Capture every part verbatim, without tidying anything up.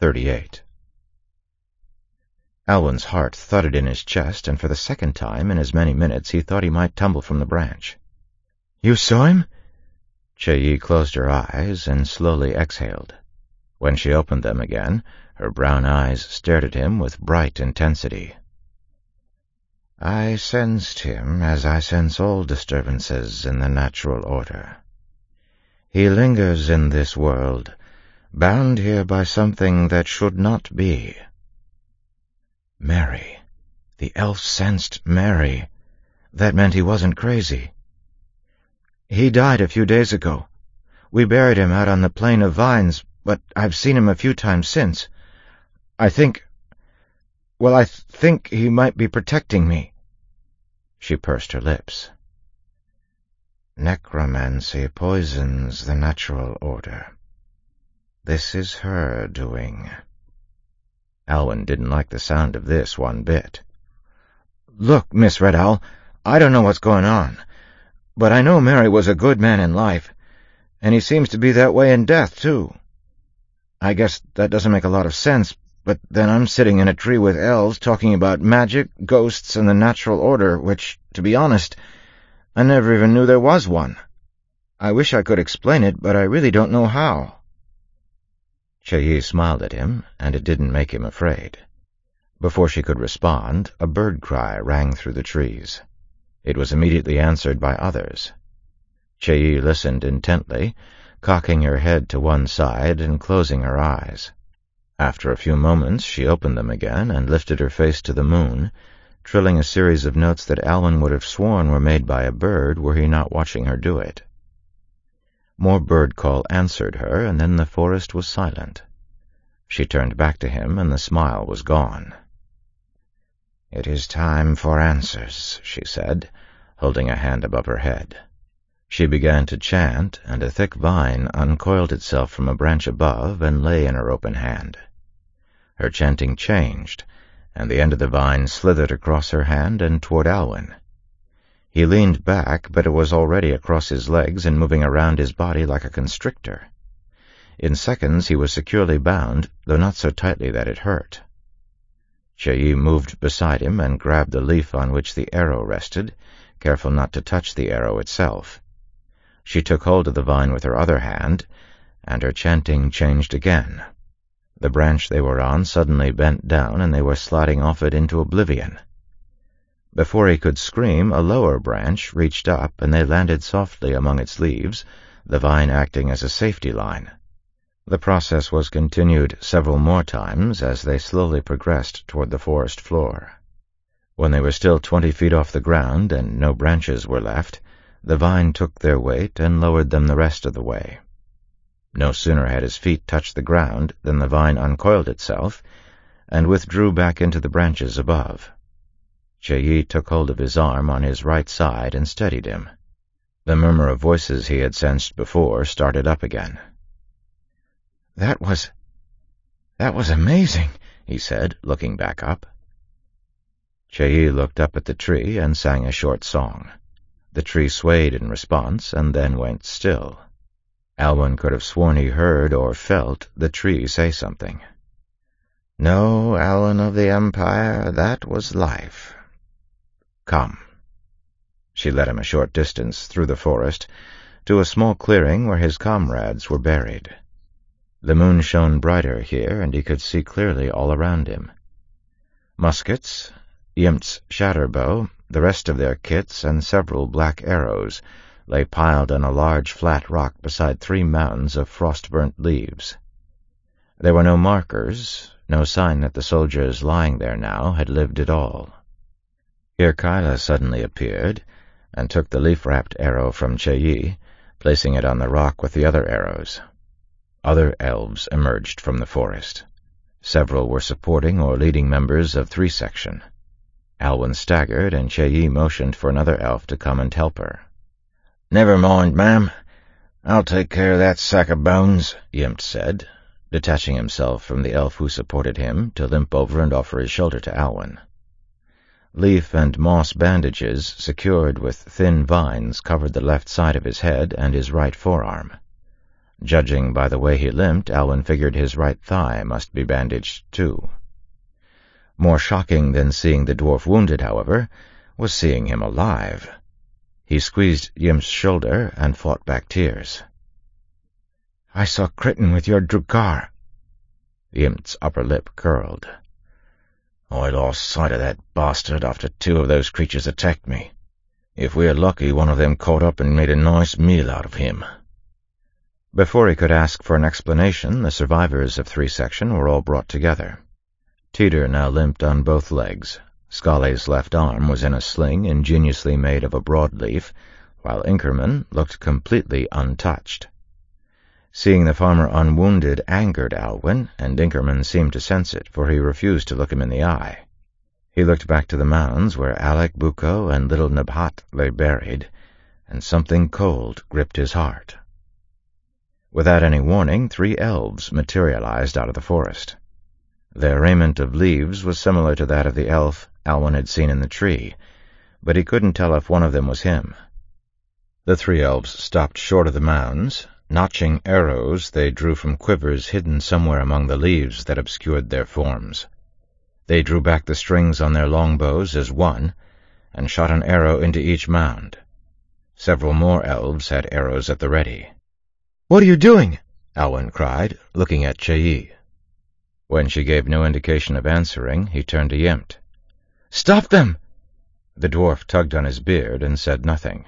thirty-eight. Alwyn's heart thudded in his chest, and for the second time in as many minutes he thought he might tumble from the branch. "You saw him?" Cheyee closed her eyes and slowly exhaled. When she opened them again, her brown eyes stared at him with bright intensity. "I sensed him as I sense all disturbances in the natural order. He lingers in this world, bound here by something that should not be." Mary. The elf sensed Mary. That meant he wasn't crazy. "He died a few days ago. We buried him out on the plain of vines, but I've seen him a few times since. I think... well, I th think he might be protecting me." She pursed her lips. "Necromancy poisons the natural order. This is her doing." Alwyn didn't like the sound of this one bit. "Look, Miss Red Owl, I don't know what's going on, but I know Mary was a good man in life, and he seems to be that way in death, too. I guess that doesn't make a lot of sense, but then I'm sitting in a tree with elves talking about magic, ghosts, and the natural order, which, to be honest, I never even knew there was one. I wish I could explain it, but I really don't know how." Cheyee smiled at him, and it didn't make him afraid. Before she could respond, a bird cry rang through the trees. It was immediately answered by others. Cheyee listened intently, cocking her head to one side and closing her eyes. After a few moments she opened them again and lifted her face to the moon, trilling a series of notes that Alwyn would have sworn were made by a bird were he not watching her do it. More bird call answered her, and then the forest was silent. She turned back to him, and the smile was gone. "It is time for answers," she said, holding a hand above her head. She began to chant, and a thick vine uncoiled itself from a branch above and lay in her open hand. Her chanting changed, and the end of the vine slithered across her hand and toward Alwyn. He leaned back, but it was already across his legs and moving around his body like a constrictor. In seconds he was securely bound, though not so tightly that it hurt. Cheyee moved beside him and grabbed the leaf on which the arrow rested, careful not to touch the arrow itself. She took hold of the vine with her other hand, and her chanting changed again. The branch they were on suddenly bent down, and they were sliding off it into oblivion. Before he could scream, a lower branch reached up, and they landed softly among its leaves, the vine acting as a safety line. The process was continued several more times as they slowly progressed toward the forest floor. When they were still twenty feet off the ground and no branches were left, the vine took their weight and lowered them the rest of the way. No sooner had his feet touched the ground than the vine uncoiled itself and withdrew back into the branches above. Cheyee took hold of his arm on his right side and steadied him. The murmur of voices he had sensed before started up again. "That was... that was amazing," he said, looking back up. Cheyee looked up at the tree and sang a short song. The tree swayed in response and then went still. Alwyn could have sworn he heard or felt the tree say something. "No, Alwyn of the Empire, that was life. Come." She led him a short distance through the forest to a small clearing where his comrades were buried. The moon shone brighter here, and he could see clearly all around him. Muskets, Yimt's shatterbow, the rest of their kits, and several black arrows lay piled on a large flat rock beside three mounds of frost-burnt leaves. There were no markers, no sign that the soldiers lying there now had lived at all. Irkila suddenly appeared, and took the leaf-wrapped arrow from Cheyee, placing it on the rock with the other arrows. Other elves emerged from the forest. Several were supporting or leading members of Three Section. Alwyn staggered, and Cheyee motioned for another elf to come and help her. "Never mind, ma'am. I'll take care of that sack of bones," Yimt said, detaching himself from the elf who supported him to limp over and offer his shoulder to Alwyn. Leaf and moss bandages secured with thin vines covered the left side of his head and his right forearm. Judging by the way he limped, Alwyn figured his right thigh must be bandaged too. More shocking than seeing the dwarf wounded, however, was seeing him alive. He squeezed Yimt's shoulder and fought back tears. "I saw Crichton with your Drukhar." Yimt's upper lip curled. "I lost sight of that bastard after two of those creatures attacked me. If we're lucky, one of them caught up and made a nice meal out of him." Before he could ask for an explanation, the survivors of Three Section were all brought together. Teeter now limped on both legs. Scully's left arm was in a sling ingeniously made of a broadleaf, while Inkerman looked completely untouched. Seeing the farmer unwounded angered Alwyn, and Inkerman seemed to sense it, for he refused to look him in the eye. He looked back to the mounds where Alec, Bucco, and little Nabhat lay buried, and something cold gripped his heart. Without any warning, three elves materialized out of the forest. Their raiment of leaves was similar to that of the elf Alwyn had seen in the tree, but he couldn't tell if one of them was him. The three elves stopped short of the mounds, notching arrows they drew from quivers hidden somewhere among the leaves that obscured their forms. They drew back the strings on their longbows as one, and shot an arrow into each mound. Several more elves had arrows at the ready. "What are you doing?" Alwyn cried, looking at Cheyii. When she gave no indication of answering, he turned to Yimt. "Stop them!" The dwarf tugged on his beard and said nothing.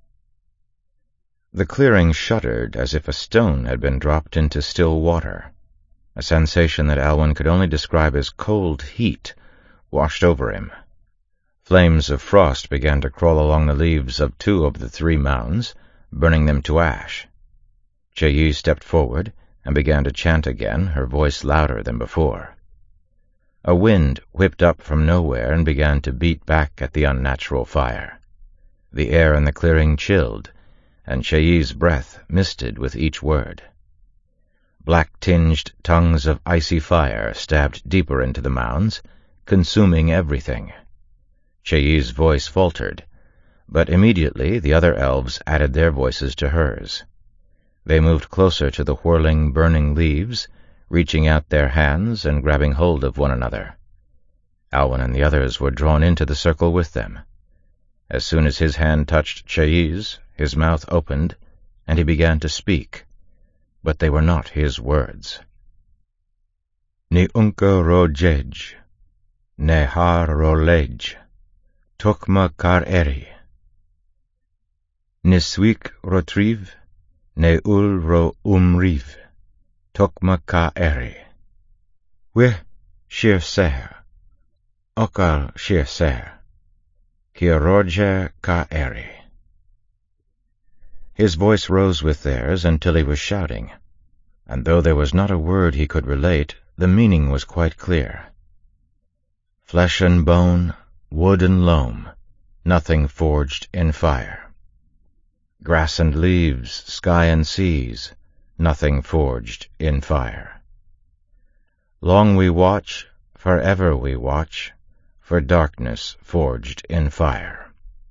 The clearing shuddered as if a stone had been dropped into still water. A sensation that Alwyn could only describe as cold heat washed over him. Flames of frost began to crawl along the leaves of two of the three mounds, burning them to ash. Cheyii stepped forward and began to chant again, her voice louder than before. A wind whipped up from nowhere and began to beat back at the unnatural fire. The air in the clearing chilled, and Cheyi's breath misted with each word. Black-tinged tongues of icy fire stabbed deeper into the mounds, consuming everything. Cheyi's voice faltered, but immediately the other elves added their voices to hers. They moved closer to the whirling, burning leaves, reaching out their hands and grabbing hold of one another. Alwyn and the others were drawn into the circle with them. As soon as his hand touched Cheyi's, his mouth opened, and he began to speak, but they were not his words. Ni unka ro jej, ne har ro lej, tokma kar eri. Ni swik ro triv, ne ul ro umriv, tokma ka eri. We shir ser, okar shir ser, ki roger ka eri. His voice rose with theirs until he was shouting, and though there was not a word he could relate, the meaning was quite clear. Flesh and bone, wood and loam, nothing forged in fire. Grass and leaves, sky and seas, nothing forged in fire. Long we watch, forever we watch, for darkness forged in fire.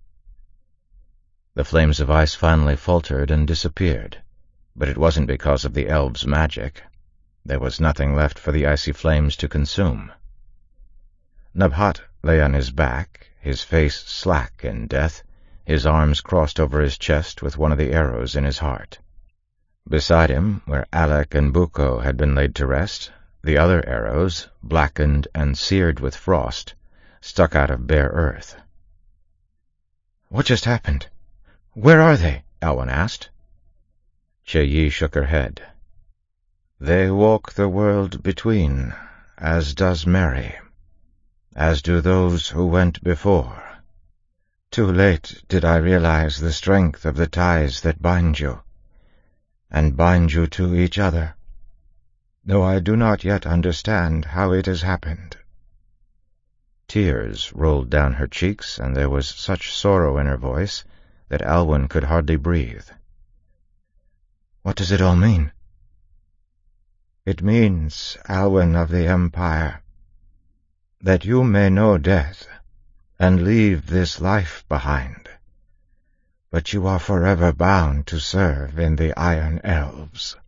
The flames of ice finally faltered and disappeared, but it wasn't because of the elves' magic. There was nothing left for the icy flames to consume. Nabhat lay on his back, his face slack in death, his arms crossed over his chest with one of the arrows in his heart. Beside him, where Alec and Bucco had been laid to rest, the other arrows, blackened and seared with frost, stuck out of bare earth. "What just happened? Where are they?" Alwyn asked. Cheyi shook her head. "They walk the world between, as does Mary, as do those who went before. Too late did I realize the strength of the ties that bind you, and bind you to each other, though I do not yet understand how it has happened." Tears rolled down her cheeks, and there was such sorrow in her voice that Alwyn could hardly breathe. "What does it all mean?" "It means, Alwyn of the Empire, that you may know death and leave this life behind, but you are forever bound to serve in the Iron Elves."